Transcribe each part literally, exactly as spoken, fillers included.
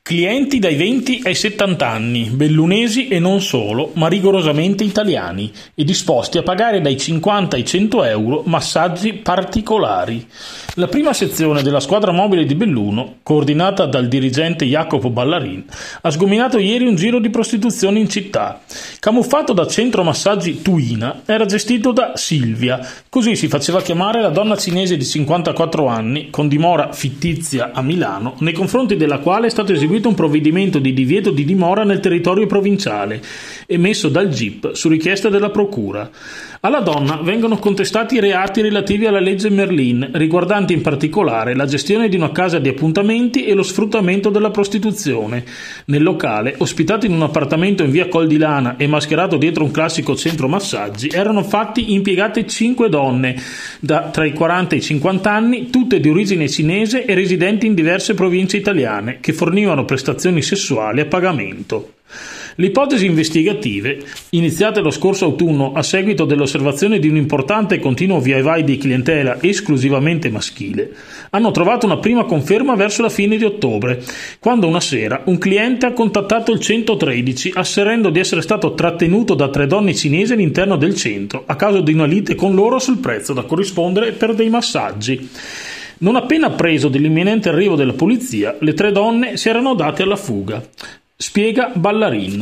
Clienti dai venti ai settanta anni, bellunesi e non solo, ma rigorosamente italiani, e disposti a pagare dai cinquanta ai cento euro massaggi particolari. La prima sezione della squadra mobile di Belluno, coordinata dal dirigente Jacopo Ballarin, ha sgominato ieri un giro di prostituzione in città. Camuffato da centro massaggi Tuina, era gestito da Silvia, così si faceva chiamare la donna cinese di cinquantaquattro anni, con dimora fittizia a Milano, nei confronti della quale è stato eseguito un provvedimento di divieto di dimora nel territorio provinciale, emesso dal G I P su richiesta della Procura. Alla donna vengono contestati i reati relativi alla legge Merlin, riguardanti in particolare la gestione di una casa di appuntamenti e lo sfruttamento della prostituzione. Nel locale, ospitato in un appartamento in via Col di Lana e mascherato dietro un classico centro massaggi, erano fatti impiegate cinque donne, da tra i quaranta e i cinquanta anni, tutte di origine cinese e residenti in diverse province italiane, che fornivano prestazioni sessuali a pagamento. Le ipotesi investigative, iniziate lo scorso autunno a seguito dell'osservazione di un importante e continuo via vai di clientela esclusivamente maschile, hanno trovato una prima conferma verso la fine di ottobre, quando una sera un cliente ha contattato il centotredici asserendo di essere stato trattenuto da tre donne cinesi all'interno del centro a causa di una lite con loro sul prezzo da corrispondere per dei massaggi. Non appena appreso dell'imminente arrivo della polizia, le tre donne si erano date alla fuga. Spiega Ballarin.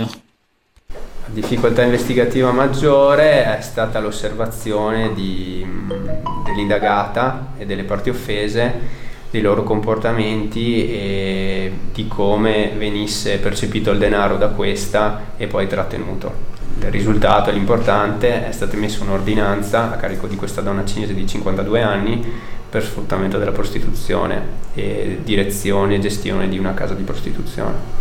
La difficoltà investigativa maggiore è stata l'osservazione di, dell'indagata e delle parti offese, dei loro comportamenti e di come venisse percepito il denaro da questa e poi trattenuto. Il risultato, l'importante, è stata emessa un'ordinanza a carico di questa donna cinese di cinquantadue anni per sfruttamento della prostituzione e direzione e gestione di una casa di prostituzione.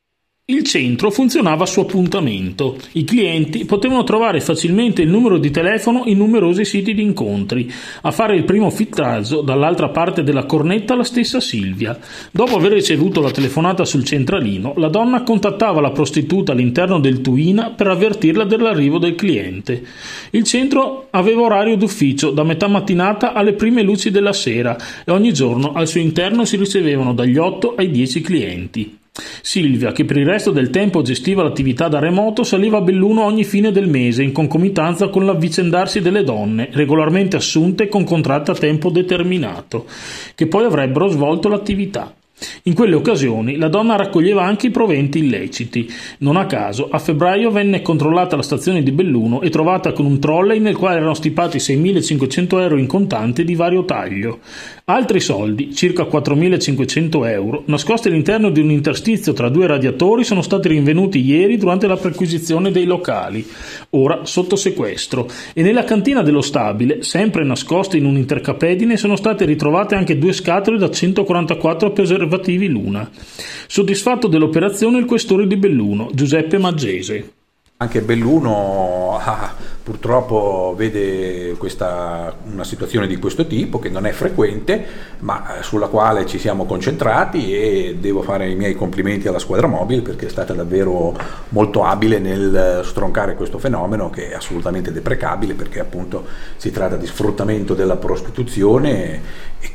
Il centro funzionava su appuntamento. I clienti potevano trovare facilmente il numero di telefono in numerosi siti di incontri. A fare il primo filtraggio dall'altra parte della cornetta la stessa Silvia. Dopo aver ricevuto la telefonata sul centralino, la donna contattava la prostituta all'interno del Tuina per avvertirla dell'arrivo del cliente. Il centro aveva orario d'ufficio da metà mattinata alle prime luci della sera e ogni giorno al suo interno si ricevevano dagli otto ai dieci clienti. Silvia, che per il resto del tempo gestiva l'attività da remoto, saliva a Belluno ogni fine del mese in concomitanza con l'avvicendarsi delle donne, regolarmente assunte con contratto a tempo determinato, che poi avrebbero svolto l'attività. In quelle occasioni la donna raccoglieva anche i proventi illeciti. Non a caso, a febbraio venne controllata la stazione di Belluno e trovata con un trolley nel quale erano stipati seimilacinquecento euro in contanti di vario taglio. Altri soldi, circa quattromilacinquecento euro, nascosti all'interno di un interstizio tra due radiatori, sono stati rinvenuti ieri durante la perquisizione dei locali, ora sotto sequestro, e nella cantina dello stabile, sempre nascoste in un intercapedine, sono state ritrovate anche due scatole da centoquarantaquattro preservativi Luna. Soddisfatto dell'operazione il questore di Belluno, Giuseppe Maggese. Anche Belluno ah, purtroppo vede questa, una situazione di questo tipo che non è frequente, ma sulla quale ci siamo concentrati, e devo fare i miei complimenti alla squadra mobile perché è stata davvero molto abile nel stroncare questo fenomeno, che è assolutamente deprecabile perché appunto si tratta di sfruttamento della prostituzione, e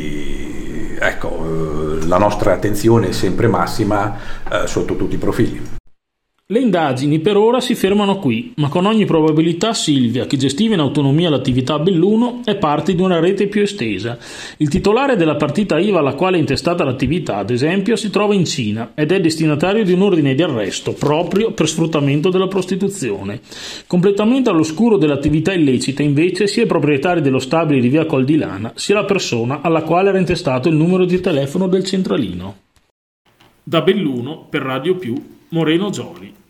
quindi ecco, la nostra attenzione è sempre massima eh, sotto tutti i profili. Le indagini per ora si fermano qui, ma con ogni probabilità Silvia, che gestiva in autonomia l'attività a Belluno, è parte di una rete più estesa. Il titolare della partita I V A alla quale è intestata l'attività, ad esempio, si trova in Cina ed è destinatario di un ordine di arresto proprio per sfruttamento della prostituzione. Completamente all'oscuro dell'attività illecita, invece, sia i proprietari dello stabile di via Col di Lana, sia la persona alla quale era intestato il numero di telefono del centralino. Da Belluno, per Radio Più, Moreno Gioli.